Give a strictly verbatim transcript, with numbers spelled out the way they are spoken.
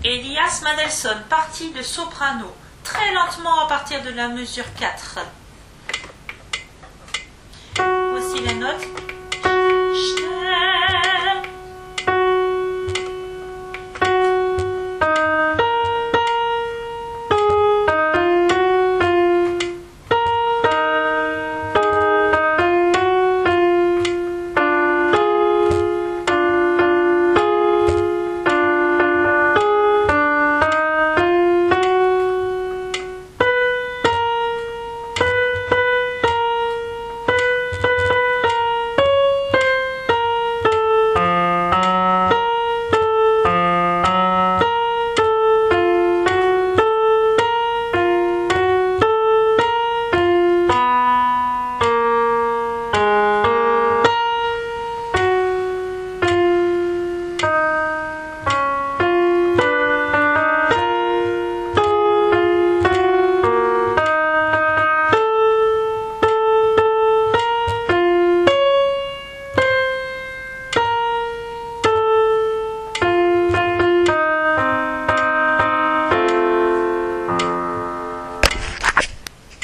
Elias Mandelson, partie de soprano, très lentement à partir de la mesure quatre. Voici la note.